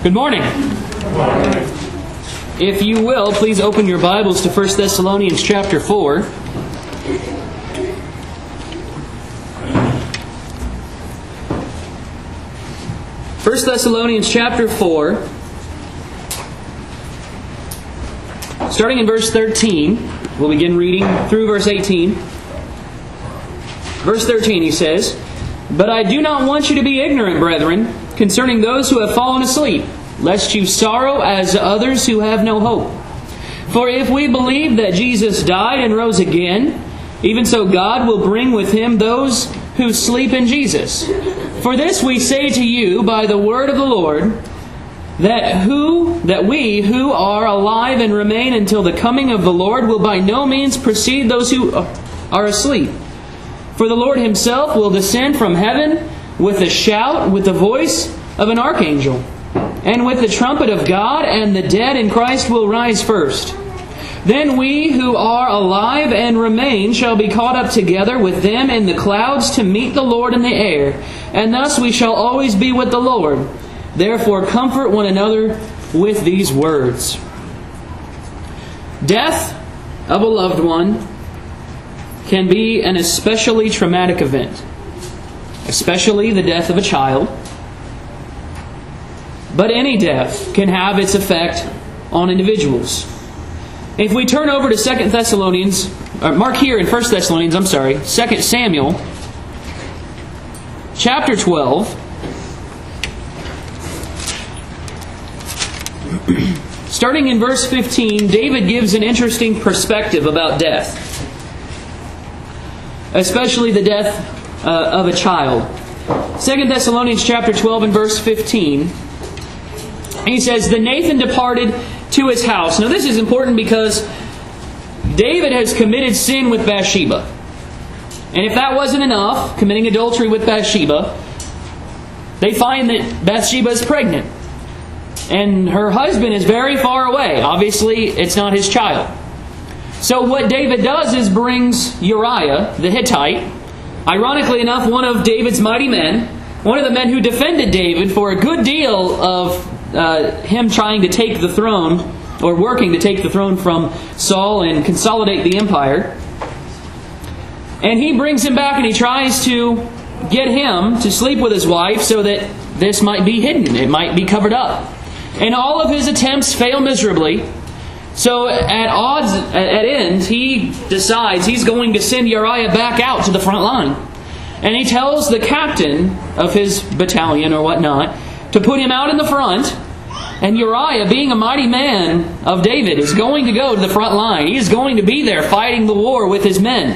Good morning. If you will, please open your Bibles to 1 Thessalonians chapter 4. 1 Thessalonians chapter 4, starting in verse 13. We'll begin reading through verse 18. Verse 13, he says, "But I do not want you to be ignorant, brethren, concerning those who have fallen asleep, lest you sorrow as others who have no hope. For if we believe that Jesus died and rose again, even so God will bring with Him those who sleep in Jesus. For this we say to you by the word of the Lord, that we who are alive and remain until the coming of the Lord will by no means precede those who are asleep. For the Lord Himself will descend from heaven with a shout, with the voice of an archangel, and with the trumpet of God, and the dead in Christ will rise first. Then we who are alive and remain shall be caught up together with them in the clouds to meet the Lord in the air, and thus we shall always be with the Lord. Therefore comfort one another with these words." Death of a loved one can be an especially traumatic event, especially the death of a child. But any death can have its effect on individuals. If we turn over to 2 Samuel, chapter 12, starting in verse 15, David gives an interesting perspective about death, especially the death of a child. 2 Thessalonians chapter 12 and verse 15, he says, "Then Nathan departed to his house." Now this is important because David has committed sin with Bathsheba. And if that wasn't enough, committing adultery with Bathsheba, they find that Bathsheba is pregnant. And her husband is very far away. Obviously, it's not his child. So what David does is brings Uriah, the Hittite, ironically enough, one of David's mighty men, one of the men who defended David for a good deal of him trying to take the throne, or working to take the throne from Saul and consolidate the empire. And he brings him back and he tries to get him to sleep with his wife so that this might be hidden. It might be covered up. And all of his attempts fail miserably. So at end, he decides he's going to send Uriah back out to the front line. And he tells the captain of his battalion or whatnot to put him out in the front. And Uriah, being a mighty man of David, is going to go to the front line. He is going to be there fighting the war with his men.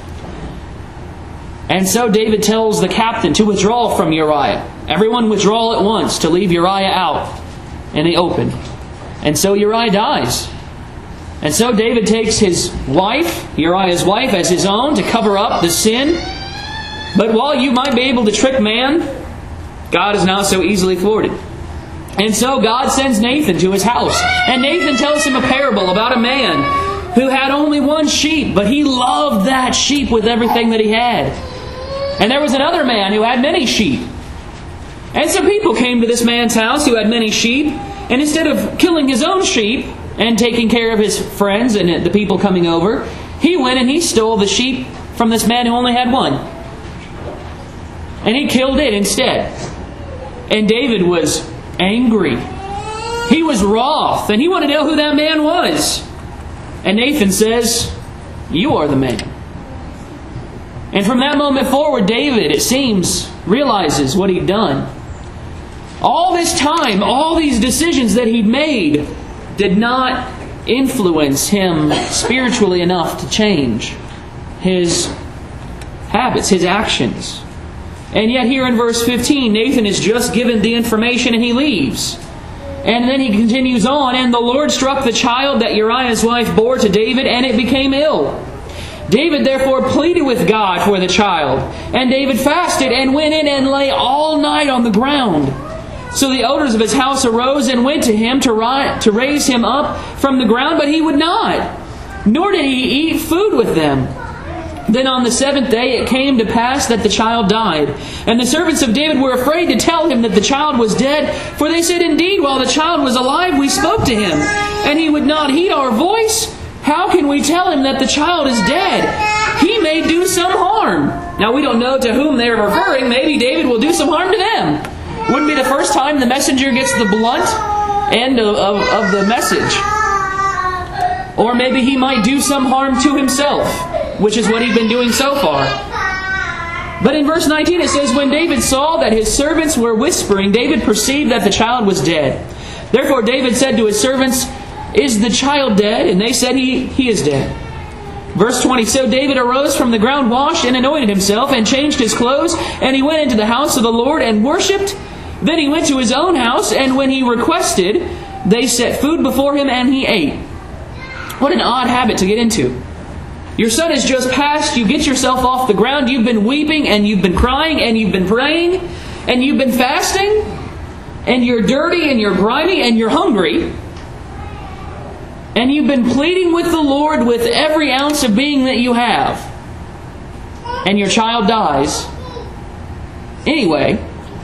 And so David tells the captain to withdraw from Uriah. Everyone withdraw at once to leave Uriah out in the open. And so Uriah dies. And so David takes his wife, Uriah's wife, as his own to cover up the sin. But while you might be able to trick man, God is not so easily thwarted. And so God sends Nathan to his house. And Nathan tells him a parable about a man who had only one sheep, but he loved that sheep with everything that he had. And there was another man who had many sheep. And some people came to this man's house who had many sheep. And instead of killing his own sheep and taking care of his friends and the people coming over, he went and he stole the sheep from this man who only had one. And he killed it instead. And David was angry. He was wroth, and he wanted to know who that man was. And Nathan says, "You are the man." And from that moment forward, David, it seems, realizes what he'd done. All this time, all these decisions that he'd made did not influence him spiritually enough to change his habits, his actions. And yet here in verse 15, Nathan is just given the information and he leaves. And then he continues on, "And the Lord struck the child that Uriah's wife bore to David, and it became ill. David therefore pleaded with God for the child. And David fasted and went in and lay all night on the ground. So the elders of his house arose and went to him to raise him up from the ground, but he would not, nor did he eat food with them. Then on the 7th day it came to pass that the child died. And the servants of David were afraid to tell him that the child was dead. For they said, Indeed, while the child was alive, we spoke to him, and he would not heed our voice. How can we tell him that the child is dead? He may do some harm. Now we don't know to whom they are referring. Maybe David will do some harm to them. Wouldn't be the first time the messenger gets the blunt end of the message. Or maybe he might do some harm to himself, which is what he'd been doing so far. But in verse 19 it says, When David saw that his servants were whispering, David perceived that the child was dead. Therefore David said to his servants, Is the child dead? And they said, He is dead. Verse 20, So David arose from the ground, washed and anointed himself, and changed his clothes, and he went into the house of the Lord and worshipped. Then he went to his own house, and when he requested, they set food before him, and he ate. What an odd habit to get into. Your son has just passed, you get yourself off the ground, you've been weeping, and you've been crying, and you've been praying, and you've been fasting, and you're dirty, and you're grimy, and you're hungry, and you've been pleading with the Lord with every ounce of being that you have, and your child dies. Anyway,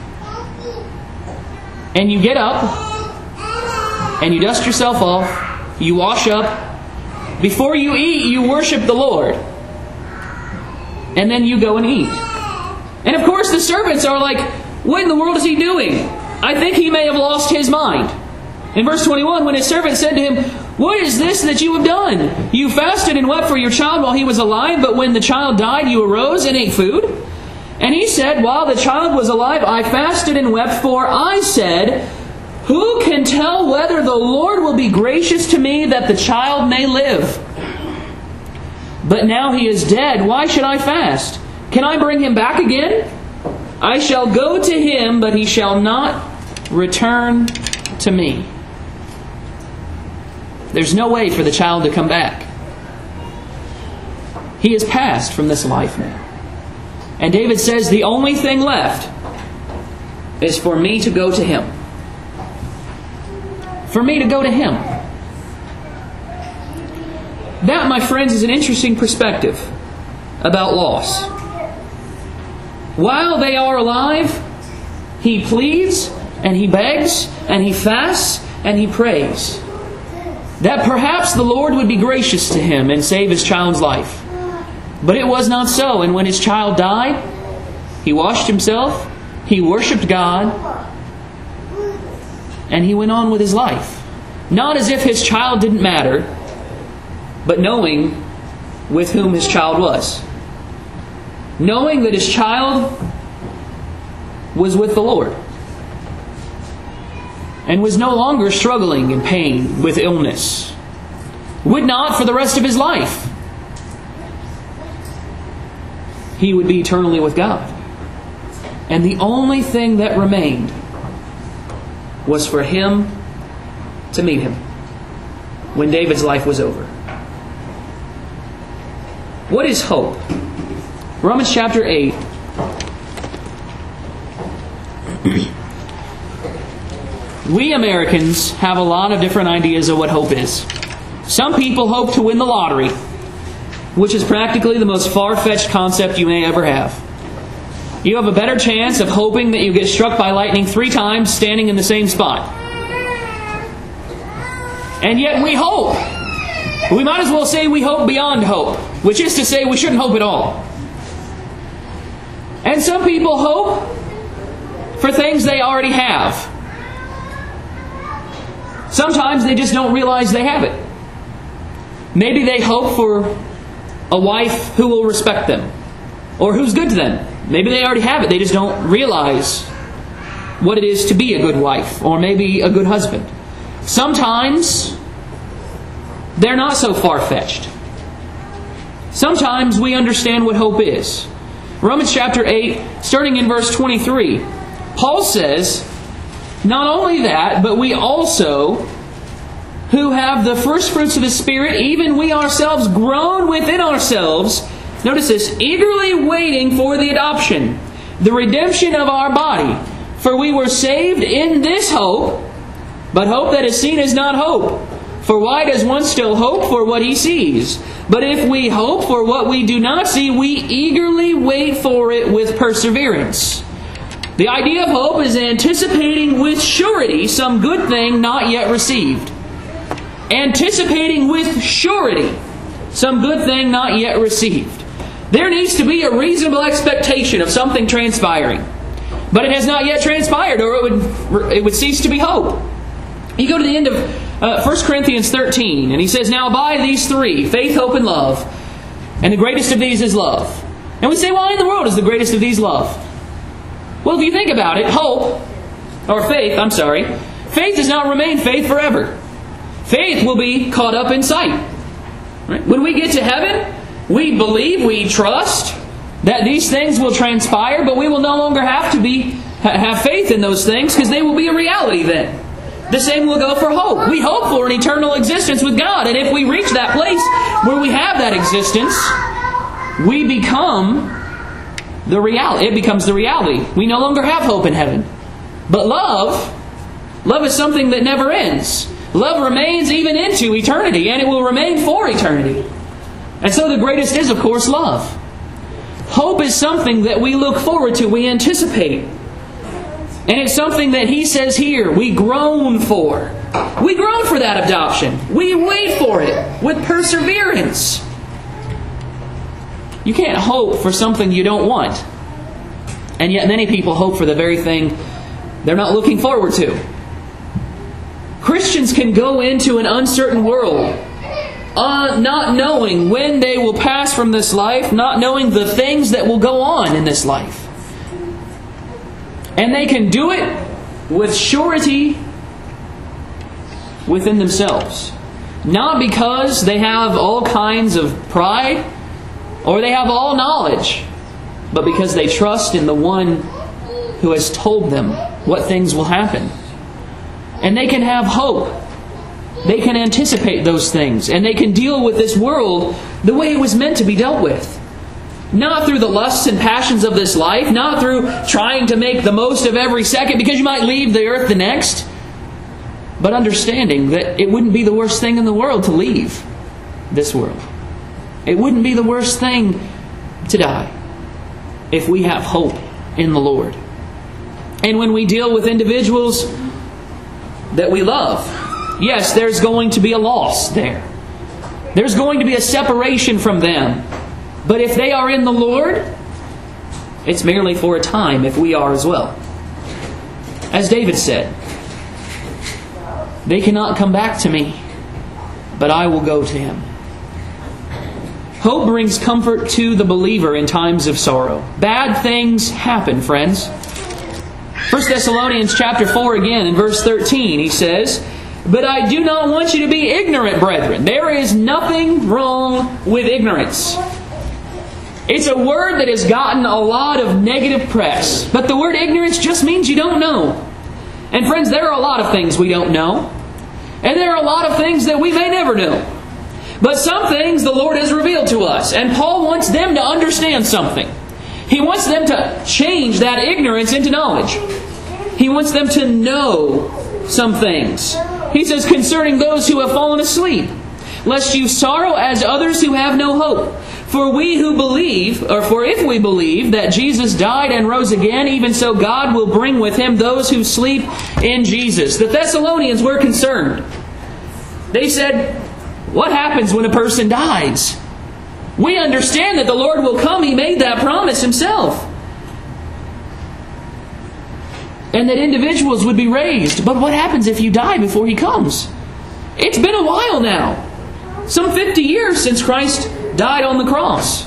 and you get up, and you dust yourself off, you wash up. Before you eat, you worship the Lord. And then you go and eat. And of course the servants are like, what in the world is he doing? I think he may have lost his mind. In verse 21, when his servant said to him, What is this that you have done? You fasted and wept for your child while he was alive, but when the child died, you arose and ate food? And he said, While the child was alive, I fasted and wept, for I said, Who can tell whether the Lord will be gracious to me that the child may live? But now he is dead. Why should I fast? Can I bring him back again? I shall go to him, but he shall not return to me. There's no way for the child to come back. He has passed from this life now. And David says, the only thing left is for me to go to him. For me to go to him. That, my friends, is an interesting perspective about loss. While they are alive, he pleads and he begs and he fasts and he prays that perhaps the Lord would be gracious to him and save his child's life. But it was not so. And when his child died, he washed himself, he worshipped God, and he went on with his life. Not as if his child didn't matter, but knowing with whom his child was. Knowing that his child was with the Lord. And was no longer struggling in pain with illness. Would not for the rest of his life. He would be eternally with God. And the only thing that remained was for him to meet him when David's life was over. What is hope? Romans chapter 8. We Americans have a lot of different ideas of what hope is. Some people hope to win the lottery, which is practically the most far-fetched concept you may ever have. You have a better chance of hoping that you get struck by lightning 3 times standing in the same spot. And yet we hope. We might as well say we hope beyond hope, which is to say we shouldn't hope at all. And some people hope for things they already have. Sometimes they just don't realize they have it. Maybe they hope for a wife who will respect them, or who's good to them. Maybe they already have it. They just don't realize what it is to be a good wife, or maybe a good husband. Sometimes they're not so far-fetched. Sometimes we understand what hope is. Romans chapter 8, starting in verse 23, Paul says, Not only that, but we also, who have the first fruits of the Spirit, even we ourselves groan within ourselves, notice this, eagerly waiting for the adoption, the redemption of our body. For we were saved in this hope, but hope that is seen is not hope. For why does one still hope for what he sees? But if we hope for what we do not see, we eagerly wait for it with perseverance. The idea of hope is anticipating with surety some good thing not yet received. Anticipating with surety some good thing not yet received. There needs to be a reasonable expectation of something transpiring. But it has not yet transpired, or it would cease to be hope. You go to the end of 1 Corinthians 13, and he says, "Now by these three, faith, hope, and love, and the greatest of these is love." And we say, why in the world is the greatest of these love? Well, if you think about it, faith does not remain faith forever. Faith will be caught up in sight. Right? When we get to heaven, we believe, we trust that these things will transpire, but we will no longer have faith in those things because they will be a reality then. The same will go for hope. We hope for an eternal existence with God, and if we reach that place where we have that existence, we become the reality. It becomes the reality. We no longer have hope in heaven. But love is something that never ends. Love remains even into eternity, and it will remain for eternity. And so the greatest is, of course, love. Hope is something that we look forward to, we anticipate. And it's something that he says here, we groan for. We groan for that adoption. We wait for it with perseverance. You can't hope for something you don't want. And yet many people hope for the very thing they're not looking forward to. Christians can go into an uncertain world, not knowing when they will pass from this life, not knowing the things that will go on in this life. And they can do it with surety within themselves. Not because they have all kinds of pride or they have all knowledge, but because they trust in the one who has told them what things will happen. And they can have hope. They can anticipate those things. And they can deal with this world the way it was meant to be dealt with. Not through the lusts and passions of this life, not through trying to make the most of every second because you might leave the earth the next, but understanding that it wouldn't be the worst thing in the world to leave this world. It wouldn't be the worst thing to die if we have hope in the Lord. And when we deal with individuals that we love, yes, there's going to be a loss there. There's going to be a separation from them. But if they are in the Lord, it's merely for a time if we are as well. As David said, "They cannot come back to me, but I will go to him." Hope brings comfort to the believer in times of sorrow. Bad things happen, friends. 1 Thessalonians chapter 4 again in verse 13, he says, "But I do not want you to be ignorant, brethren." There is nothing wrong with ignorance. It's a word that has gotten a lot of negative press. But the word ignorance just means you don't know. And friends, there are a lot of things we don't know. And there are a lot of things that we may never know. But some things the Lord has revealed to us. And Paul wants them to understand something. He wants them to change that ignorance into knowledge. He wants them to know some things. He says, "Concerning those who have fallen asleep, lest you sorrow as others who have no hope. For if we believe that Jesus died and rose again, even so God will bring with him those who sleep in Jesus." The Thessalonians were concerned. They said, what happens when a person dies? We understand that the Lord will come. He made that promise himself. And that individuals would be raised. But what happens if you die before he comes? It's been a while now. Some 50 years since Christ died on the cross.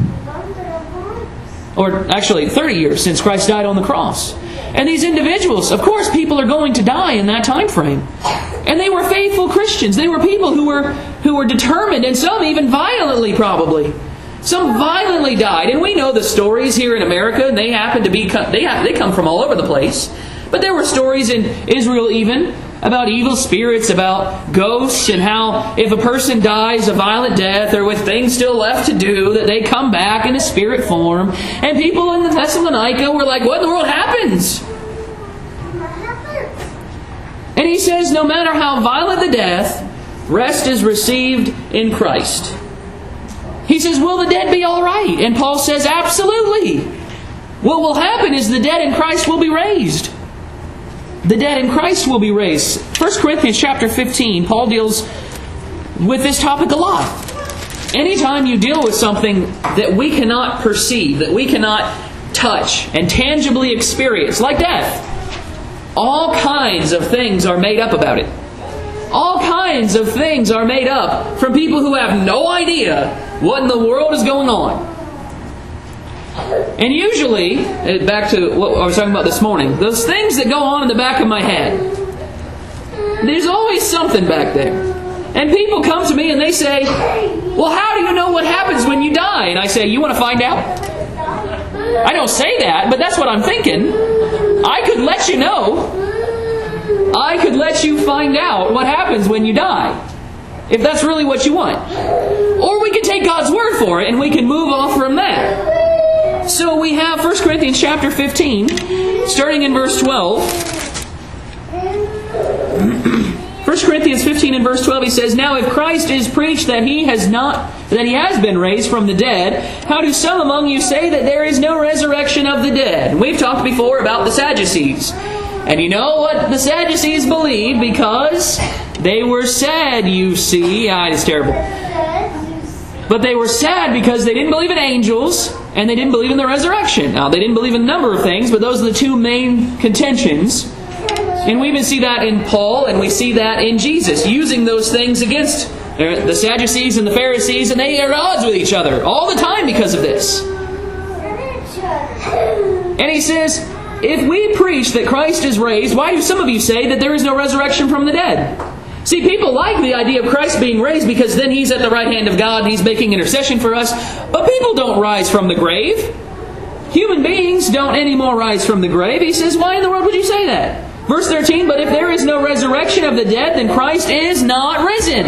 Or actually 30 years since Christ died on the cross. And these individuals, of course people are going to die in that time frame. And they were faithful Christians. They were people who were determined, and some even violently probably. Some violently died. And we know the stories here in America, and they happen to be they come from all over the place. But there were stories in Israel even about evil spirits, about ghosts, and how if a person dies a violent death or with things still left to do, that they come back in a spirit form. And people in Thessalonica were like, what in the world happens? And he says, no matter how violent the death, Rest is received in Christ. He says, will the dead be all right? And Paul says, absolutely. What will happen is the dead in Christ will be raised. The dead in Christ will be raised. 1 Corinthians chapter 15, Paul deals with this topic a lot. Anytime you deal with something that we cannot perceive, that we cannot touch and tangibly experience, like death, all kinds of things are made up about it. All kinds of things are made up from people who have no idea what in the world is going on. And usually, back to what I was talking about this morning, those things that go on in the back of my head, there's always something back there. And people come to me and they say, well, how do you know what happens when you die? And I say, you want to find out? I don't say that, but that's what I'm thinking. I could let you know. I could let you find out what happens when you die, if that's really what you want. Or we can take God's word for it and we can move off from that. So we have 1 Corinthians chapter 15, starting in verse 12. 1 Corinthians 15 and verse 12, he says, now if Christ is preached that He has been raised from the dead, how do some among you say that there is no resurrection of the dead? We've talked before about the Sadducees. And you know what the Sadducees believed, because they were sad, you see. It's terrible. But they were sad because they didn't believe in angels and they didn't believe in the resurrection. Now, they didn't believe in a number of things, but those are the two main contentions. And we even see that in Paul and we see that in Jesus, using those things against the Sadducees and the Pharisees, and they are at odds with each other all the time because of this. And he says, if we preach that Christ is raised, why do some of you say that there is no resurrection from the dead? See, people like the idea of Christ being raised because then He's at the right hand of God and He's making intercession for us. But people don't rise from the grave. Human beings don't anymore rise from the grave. He says, why in the world would you say that? Verse 13, but if there is no resurrection of the dead, then Christ is not risen.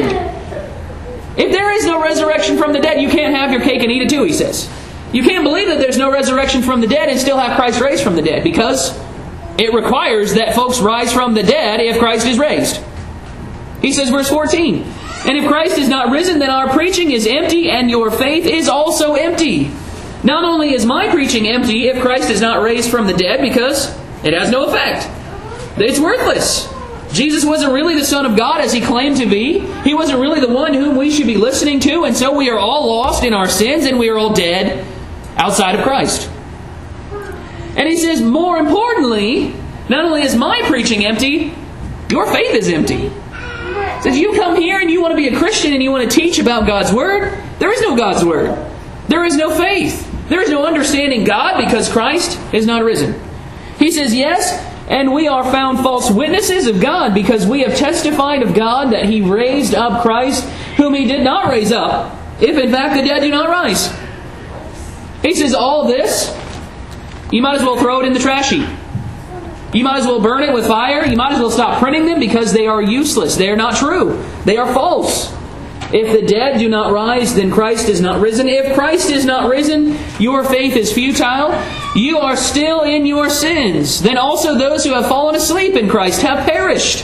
If there is no resurrection from the dead, you can't have your cake and eat it too, he says. You can't believe that there's no resurrection from the dead and still have Christ raised from the dead, because it requires that folks rise from the dead if Christ is raised. He says, verse 14, and if Christ is not risen, then our preaching is empty and your faith is also empty. Not only is my preaching empty if Christ is not raised from the dead, because it has no effect. It's worthless. Jesus wasn't really the Son of God as He claimed to be. He wasn't really the one whom we should be listening to, and so we are all lost in our sins and we are all dead outside of Christ. And he says, more importantly, not only is my preaching empty, your faith is empty. He says, you come here and you want to be a Christian and you want to teach about God's Word. There is no God's Word. There is no faith. There is no understanding God because Christ is not risen. He says, yes, and we are found false witnesses of God because we have testified of God that He raised up Christ, whom He did not raise up, if in fact the dead do not rise. He says all this, you might as well throw it in the trash heap. You might as well burn it with fire. You might as well stop printing them because they are useless. They are not true. They are false. If the dead do not rise, then Christ is not risen. If Christ is not risen, your faith is futile. You are still in your sins. Then also those who have fallen asleep in Christ have perished.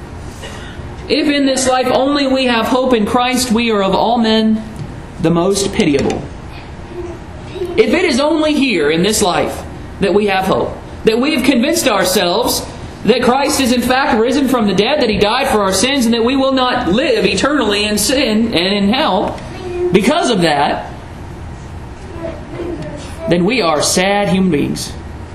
If in this life only we have hope in Christ, we are of all men the most pitiable. If it is only here in this life that we have hope, that we have convinced ourselves that Christ is in fact risen from the dead, that He died for our sins, and that we will not live eternally in sin and in hell because of that, then we are sad human beings.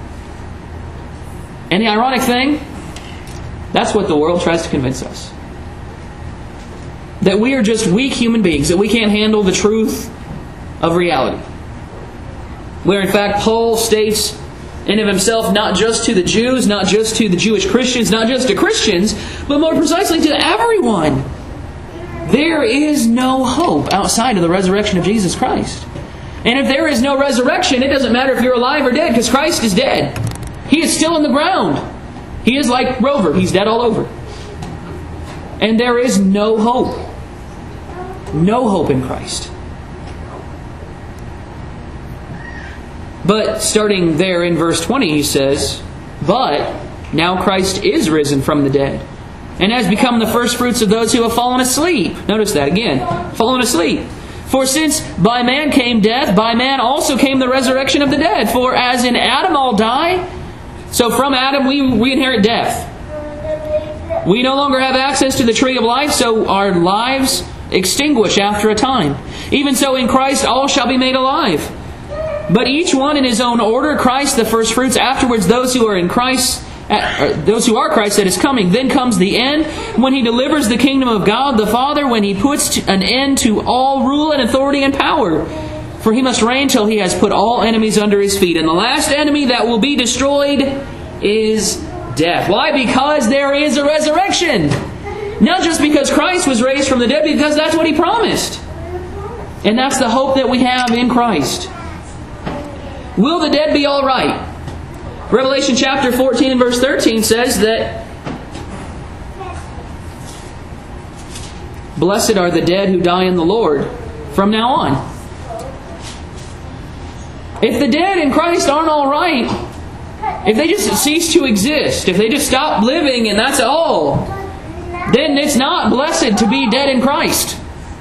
And the ironic thing, that's what the world tries to convince us. That we are just weak human beings, that we can't handle the truth of reality. Where in fact Paul states in of himself, not just to the Jews, not just to the Jewish Christians, not just to Christians, but more precisely to everyone. There is no hope outside of the resurrection of Jesus Christ. And if there is no resurrection, it doesn't matter if you're alive or dead, because Christ is dead. He is still in the ground. He is like Rover. He's dead all over. And there is no hope. No hope in Christ. But starting there in verse 20, he says, but now Christ is risen from the dead and has become the firstfruits of those who have fallen asleep. Notice that again. Fallen asleep. For since by man came death, by man also came the resurrection of the dead. For as in Adam all die, so from Adam we inherit death. We no longer have access to the tree of life, so our lives extinguish after a time. Even so in Christ all shall be made alive. But each one in his own order, Christ the firstfruits, afterwards those who are in Christ, those who are Christ that is coming. Then comes the end, when He delivers the kingdom of God the Father, when He puts an end to all rule and authority and power. For He must reign till He has put all enemies under His feet. And the last enemy that will be destroyed is death. Why? Because there is a resurrection. Not just because Christ was raised from the dead, because that's what He promised. And that's the hope that we have in Christ. Will the dead be all right? Revelation chapter 14 and verse 13 says that blessed are the dead who die in the Lord from now on. If the dead in Christ aren't all right, if they just cease to exist, if they just stop living and that's all, then it's not blessed to be dead in Christ.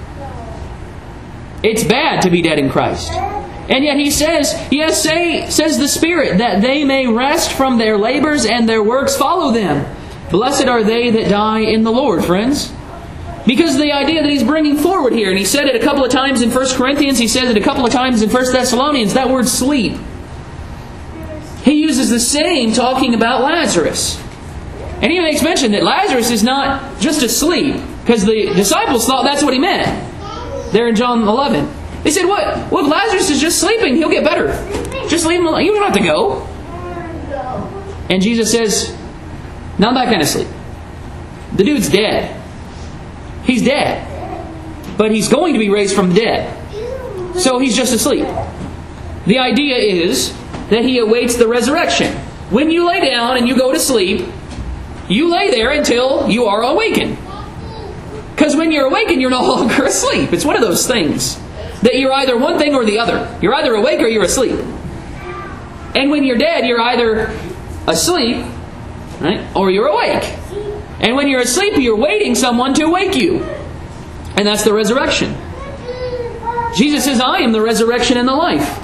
It's bad to be dead in Christ. And yet He says, yes, says the Spirit, that they may rest from their labors and their works follow them. Blessed are they that die in the Lord, friends. Because the idea that He's bringing forward here, and He said it a couple of times in 1 Corinthians, He said it a couple of times in 1 Thessalonians, that word sleep. He uses the same talking about Lazarus. And He makes mention that Lazarus is not just asleep, because the disciples thought that's what He meant. There in John 11. They said, what? Well, if Lazarus is just sleeping, he'll get better. Just leave him alone. You don't have to go. And Jesus says, not that kind of sleep. The dude's dead. He's dead. But he's going to be raised from the dead. So he's just asleep. The idea is that he awaits the resurrection. When you lay down and you go to sleep, you lay there until you are awakened. Because when you're awakened, you're no longer asleep. It's one of those things. That you're either one thing or the other. You're either awake or you're asleep. And when you're dead, you're either asleep, right, or you're awake. And when you're asleep, you're waiting someone to wake you. And that's the resurrection. Jesus says, I am the resurrection and the life.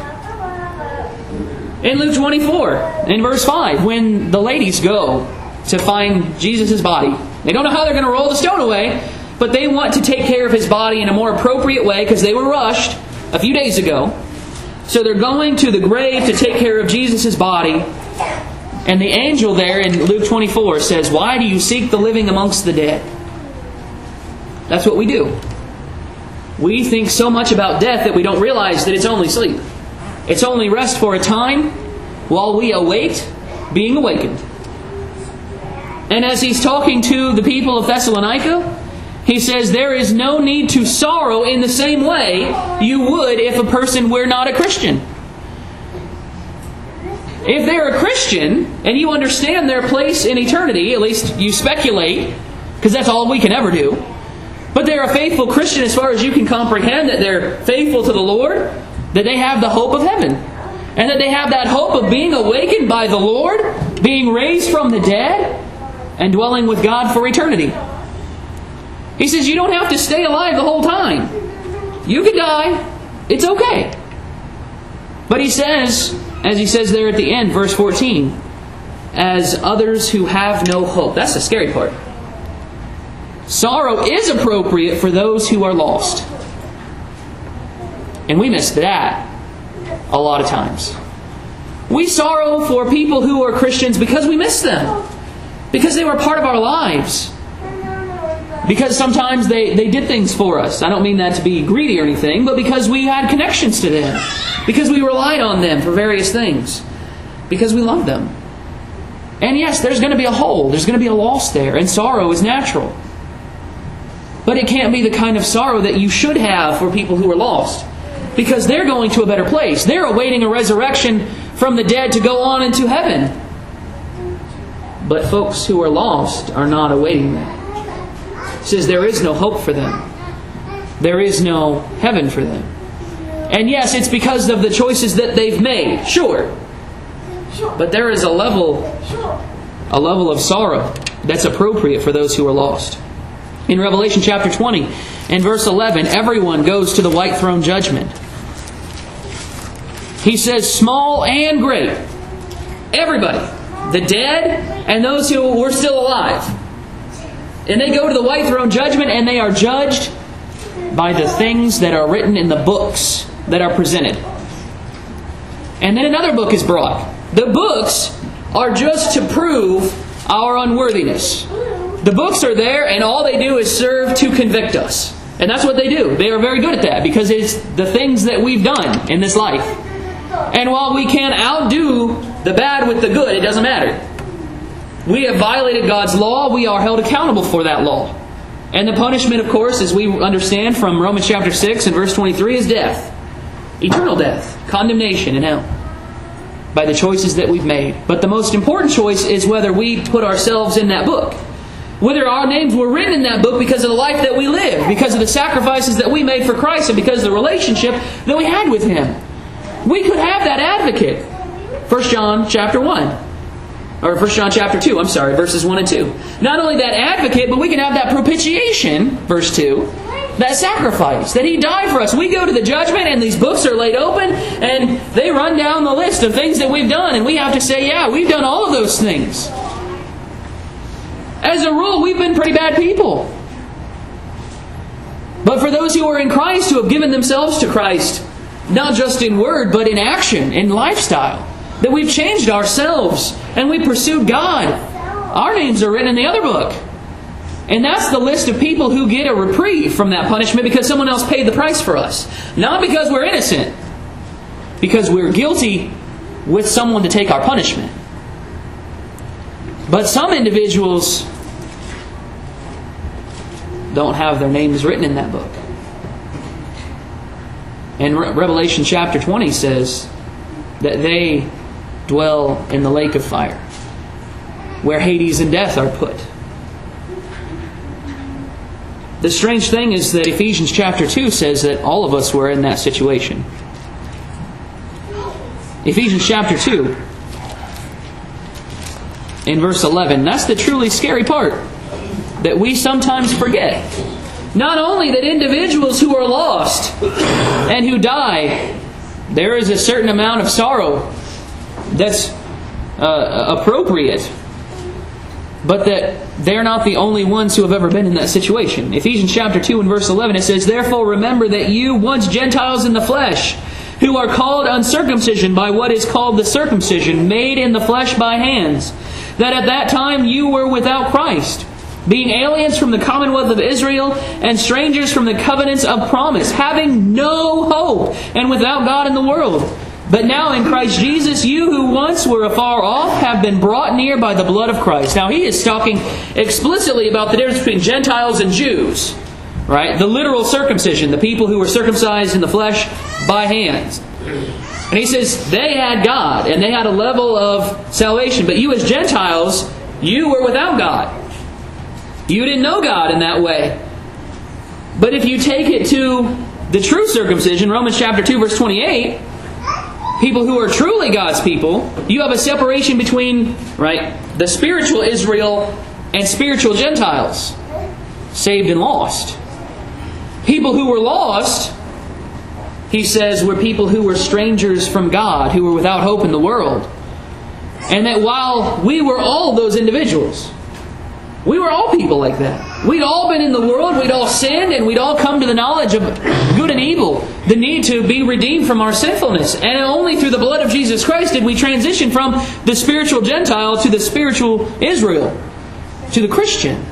In Luke 24, in verse 5, when the ladies go to find Jesus' body, they don't know how they're going to roll the stone away, but they want to take care of His body in a more appropriate way because they were rushed a few days ago. So they're going to the grave to take care of Jesus' body. And the angel there in Luke 24 says, why do you seek the living amongst the dead? That's what we do. We think so much about death that we don't realize that it's only sleep. It's only rest for a time while we await being awakened. And as He's talking to the people of Thessalonica, He says, there is no need to sorrow in the same way you would if a person were not a Christian. If they're a Christian, and you understand their place in eternity, at least you speculate, because that's all we can ever do, but they're a faithful Christian as far as you can comprehend, that they're faithful to the Lord, that they have the hope of heaven, and that they have that hope of being awakened by the Lord, being raised from the dead, and dwelling with God for eternity. He says you don't have to stay alive the whole time. You can die. It's okay. But He says, as He says there at the end, verse 14, as others who have no hope. That's the scary part. Sorrow is appropriate for those who are lost. And we miss that a lot of times. We sorrow for people who are Christians because we miss them. Because they were part of our lives. Because sometimes they did things for us. I don't mean that to be greedy or anything, but because we had connections to them. Because we relied on them for various things. Because we loved them. And yes, there's going to be a hole. There's going to be a loss there. And sorrow is natural. But it can't be the kind of sorrow that you should have for people who are lost. Because they're going to a better place. They're awaiting a resurrection from the dead to go on into heaven. But folks who are lost are not awaiting that. It says there is no hope for them. There is no heaven for them. And yes, it's because of the choices that they've made. Sure. But there is a level of sorrow that's appropriate for those who are lost. In Revelation chapter 20 and verse 11, everyone goes to the white throne judgment. He says, small and great, everybody, the dead and those who were still alive. And they go to the white throne judgment, and they are judged by the things that are written in the books that are presented. And then another book is brought. The books are just to prove our unworthiness. The books are there, and all they do is serve to convict us. And that's what they do. They are very good at that, because it's the things that we've done in this life. And while we can outdo the bad with the good, it doesn't matter. We have violated God's law. We are held accountable for that law. And the punishment, of course, as we understand from Romans chapter 6 and verse 23, is death. Eternal death. Condemnation in hell. By the choices that we've made. But the most important choice is whether we put ourselves in that book. Whether our names were written in that book because of the life that we lived, because of the sacrifices that we made for Christ, and because of the relationship that we had with Him. We could have that advocate. 1 John chapter 1. Or 1 John chapter 2, verses 1 and 2. Not only that advocate, but we can have that propitiation, verse 2, that sacrifice, that He died for us. We go to the judgment, and these books are laid open, and they run down the list of things that we've done, and we have to say, yeah, we've done all of those things. As a rule, we've been pretty bad people. But for those who are in Christ, who have given themselves to Christ, not just in word, but in action, in lifestyle, that we've changed ourselves and we pursued God, our names are written in the other book. And that's the list of people who get a reprieve from that punishment because someone else paid the price for us. Not because we're innocent, because we're guilty with someone to take our punishment. But some individuals don't have their names written in that book. And Revelation chapter 20 says that they dwell in the lake of fire, where Hades and death are put. The strange thing is that Ephesians chapter 2 says that all of us were in that situation. Ephesians chapter 2, in verse 11, that's the truly scary part that we sometimes forget. Not only that individuals who are lost and who die, there is a certain amount of sorrow that's appropriate, but that they're not the only ones who have ever been in that situation. Ephesians chapter 2 and verse 11, it says, "Therefore remember that you, once Gentiles in the flesh, who are called uncircumcision by what is called the circumcision, made in the flesh by hands, that at that time you were without Christ, being aliens from the commonwealth of Israel and strangers from the covenants of promise, having no hope and without God in the world. But now in Christ Jesus, you who once were afar off have been brought near by the blood of Christ." Now he is talking explicitly about the difference between Gentiles and Jews. Right? The literal circumcision, the people who were circumcised in the flesh by hands. And he says they had God and they had a level of salvation. But you as Gentiles, you were without God. You didn't know God in that way. But if you take it to the true circumcision, Romans chapter 2 verse 28, people who are truly God's people, you have a separation between, right, the spiritual Israel and spiritual Gentiles, saved and lost. People who were lost, he says, were people who were strangers from God, who were without hope in the world. And that while we were all those individuals, we were all people like that. We'd all been in the world, we'd all sinned, and we'd all come to the knowledge of good and evil, the need to be redeemed from our sinfulness. And only through the blood of Jesus Christ did we transition from the spiritual Gentile to the spiritual Israel, to the Christian.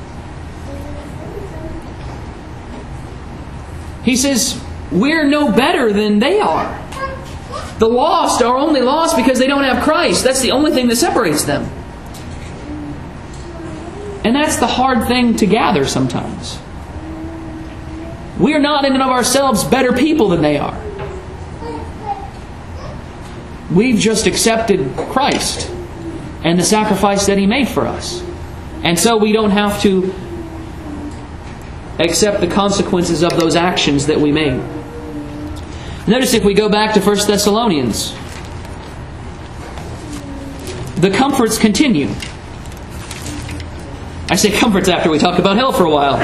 He says, we're no better than they are. The lost are only lost because they don't have Christ. That's the only thing that separates them. And that's the hard thing to gather sometimes. We are not in and of ourselves better people than they are. We've just accepted Christ and the sacrifice that He made for us. And so we don't have to accept the consequences of those actions that we made. Notice if we go back to 1 Thessalonians, the comforts continue. I say comforts after we talk about hell for a while.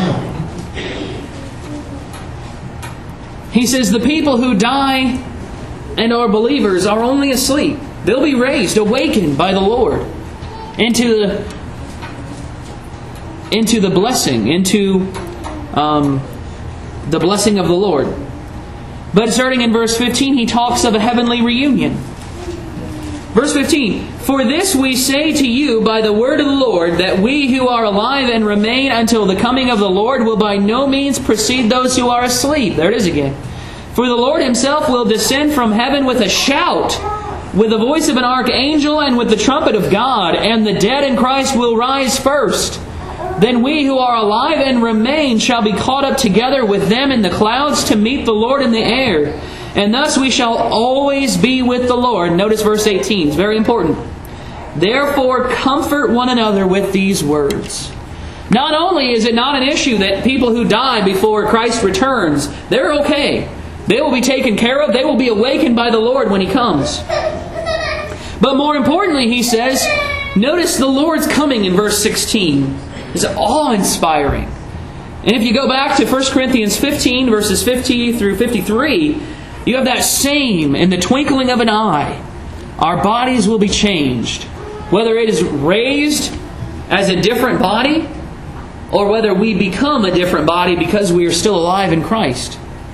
He says the people who die and are believers are only asleep. They'll be raised, awakened by the Lord into the blessing, into the blessing of the Lord. But starting in verse 15, he talks of a heavenly reunion. Verse 15, "For this we say to you by the word of the Lord, that we who are alive and remain until the coming of the Lord will by no means precede those who are asleep." There it is again. "For the Lord himself will descend from heaven with a shout, with the voice of an archangel, and with the trumpet of God, and the dead in Christ will rise first. Then we who are alive and remain shall be caught up together with them in the clouds to meet the Lord in the air. And thus we shall always be with the Lord." Notice verse 18. It's very important. "Therefore comfort one another with these words." Not only is it not an issue that people who die before Christ returns, they're okay. They will be taken care of. They will be awakened by the Lord when He comes. But more importantly, he says, notice the Lord's coming in verse 16. It's awe-inspiring. And if you go back to 1 Corinthians 15, verses 50 through 53, you have that same, in the twinkling of an eye, our bodies will be changed. Whether it is raised as a different body, or whether we become a different body because we are still alive in Christ.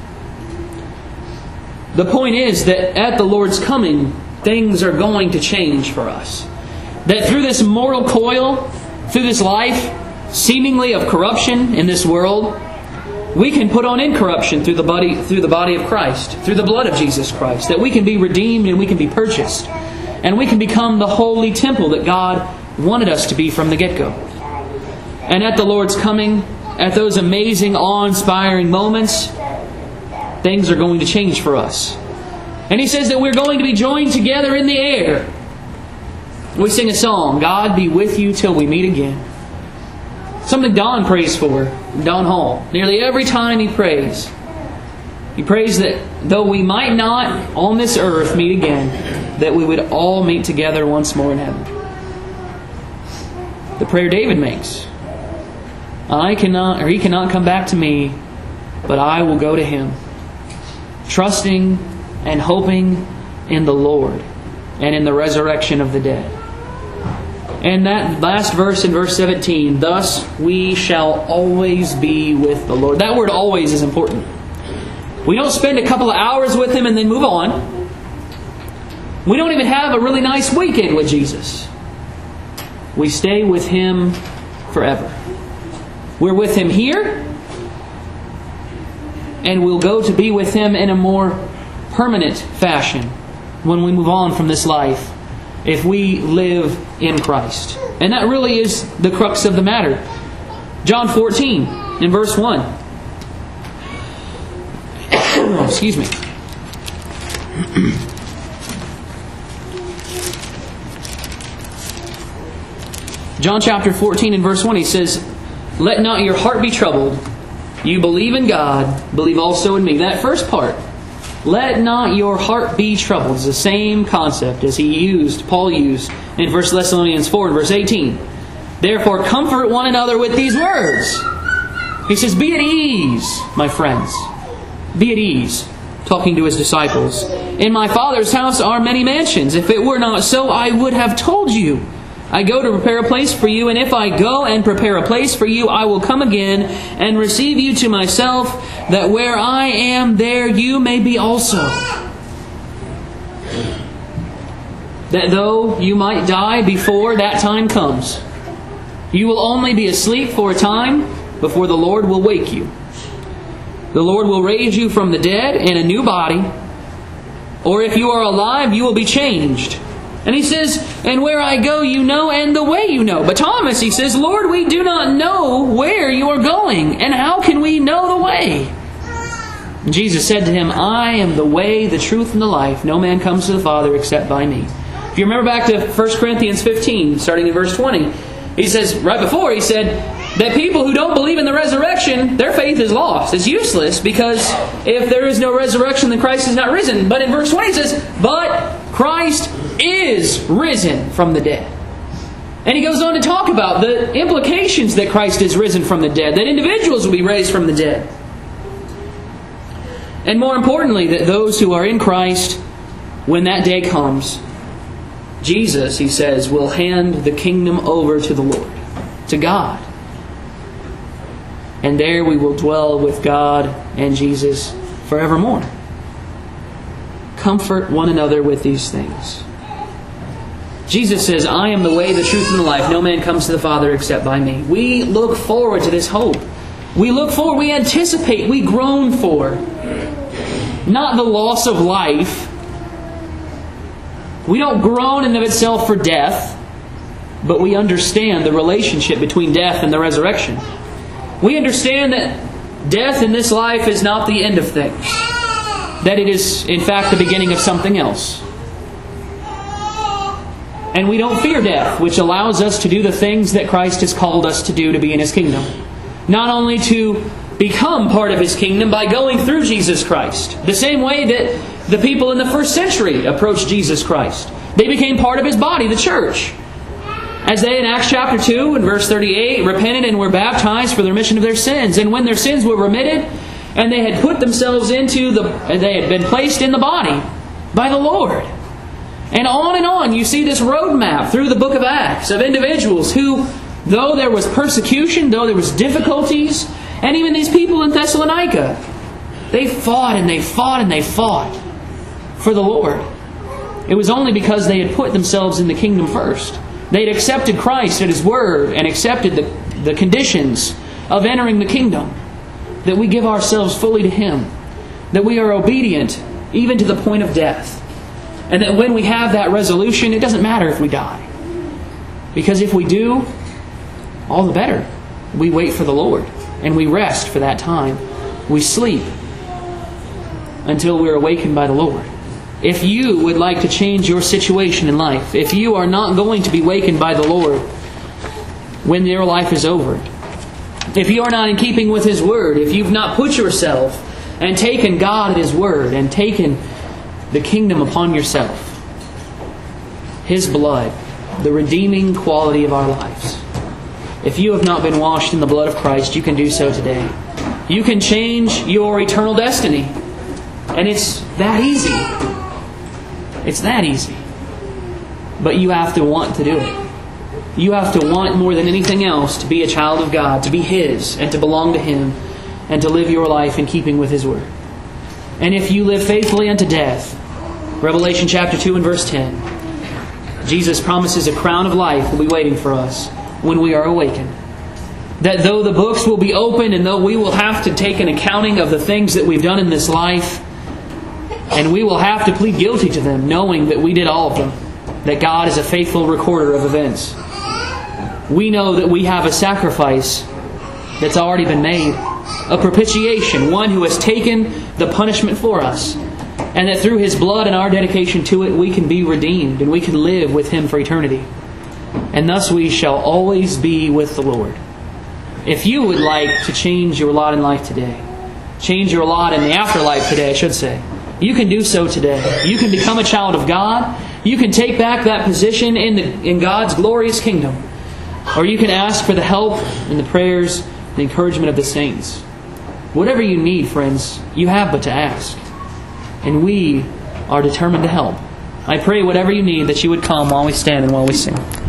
The point is that at the Lord's coming, things are going to change for us. That through this mortal coil, through this life, seemingly of corruption in this world, we can put on incorruption through the body of Christ, through the blood of Jesus Christ. That we can be redeemed and we can be purchased. And we can become the holy temple that God wanted us to be from the get-go. And at the Lord's coming, at those amazing, awe-inspiring moments, things are going to change for us. And He says that we're going to be joined together in the air. We sing a song, "God be with you till we meet again." Something Don prays for, Don Hall. Nearly every time he prays that though we might not on this earth meet again, that we would all meet together once more in heaven. The prayer David makes. He cannot come back to me, but I will go to Him. Trusting and hoping in the Lord and in the resurrection of the dead. And that last verse in verse 17, "Thus we shall always be with the Lord." That word "always" is important. We don't spend a couple of hours with Him and then move on. We don't even have a really nice weekend with Jesus. We stay with Him forever. We're with Him here, and we'll go to be with Him in a more permanent fashion when we move on from this life, if we live in Christ. And that really is the crux of the matter. John 14, in verse 1. Excuse me. John chapter 14 and verse 1, He says, "Let not your heart be troubled. You believe in God, believe also in me." That first part, "Let not your heart be troubled," is the same concept as Paul used in 1 Thessalonians 4 and verse 18. "Therefore comfort one another with these words." He says, "Be at ease, my friends. Be at ease." Talking to His disciples. "In my Father's house are many mansions. If it were not so, I would have told you. I go to prepare a place for you, and if I go and prepare a place for you, I will come again and receive you to myself, that where I am, there you may be also. That though you might die before that time comes, you will only be asleep for a time before the Lord will wake you. The Lord will raise you from the dead in a new body, or if you are alive, you will be changed." And He says, "And where I go you know, and the way you know." But Thomas, he says, "Lord, we do not know where you are going, and how can we know the way?" And Jesus said to him, "I am the way, the truth, and the life. No man comes to the Father except by me." If you remember back to 1 Corinthians 15, starting in verse 20, he says, right before, he said that people who don't believe in the resurrection, their faith is lost. It's useless, because if there is no resurrection, then Christ is not risen. But in verse 20 it says, "But Christ is risen from the dead." And he goes on to talk about the implications that Christ is risen from the dead, that individuals will be raised from the dead. And more importantly, that those who are in Christ, when that day comes, Jesus, he says, will hand the kingdom over to the Lord, to God. And there we will dwell with God and Jesus forevermore. Comfort one another with these things. Jesus says, I am the way, the truth, and the life. No man comes to the Father except by me. We look forward to this hope. We look forward, we anticipate, we groan for. Not the loss of life. We don't groan in of itself for death, but we understand the relationship between death and the resurrection. We understand that death in this life is not the end of things. That it is, in fact, the beginning of something else. And we don't fear death, which allows us to do the things that Christ has called us to do to be in His kingdom. Not only to become part of His kingdom by going through Jesus Christ, the same way that the people in the first century approached Jesus Christ. They became part of His body, the church. As they, in Acts chapter 2 and verse 38, repented and were baptized for the remission of their sins. And when their sins were remitted, and they had put themselves they had been placed in the body by the Lord. And on, you see this roadmap through the book of Acts of individuals who, though there was persecution, though there was difficulties, and even these people in Thessalonica, they fought and they fought and they fought for the Lord. It was only because they had put themselves in the kingdom first. They had accepted Christ at His word and accepted the conditions of entering the kingdom. That we give ourselves fully to Him. That we are obedient even to the point of death. And that when we have that resolution, it doesn't matter if we die. Because if we do, all the better. We wait for the Lord. And we rest for that time. We sleep until we're awakened by the Lord. If you would like to change your situation in life, if you are not going to be wakened by the Lord when your life is over, if you are not in keeping with His Word, if you've not put yourself and taken God at His Word and taken the kingdom upon yourself, His blood, the redeeming quality of our lives, if you have not been washed in the blood of Christ, you can do so today. You can change your eternal destiny. And it's that easy. It's that easy. But you have to want to do it. You have to want more than anything else to be a child of God, to be His, and to belong to Him, and to live your life in keeping with His Word. And if you live faithfully unto death, Revelation chapter 2 and verse 10, Jesus promises a crown of life will be waiting for us when we are awakened. That though the books will be opened and though we will have to take an accounting of the things that we've done in this life, and we will have to plead guilty to them, knowing that we did all of them, that God is a faithful recorder of events. We know that we have a sacrifice that's already been made, a propitiation, one who has taken the punishment for us, and that through His blood and our dedication to it, we can be redeemed and we can live with Him for eternity. And thus we shall always be with the Lord. If you would like to change your lot in life today, change your lot in the afterlife today, I should say, you can do so today. You can become a child of God. You can take back that position in God's glorious kingdom. Or you can ask for the help and the prayers, the encouragement of the saints. Whatever you need, friends, you have but to ask. And we are determined to help. I pray whatever you need that you would come while we stand and while we sing.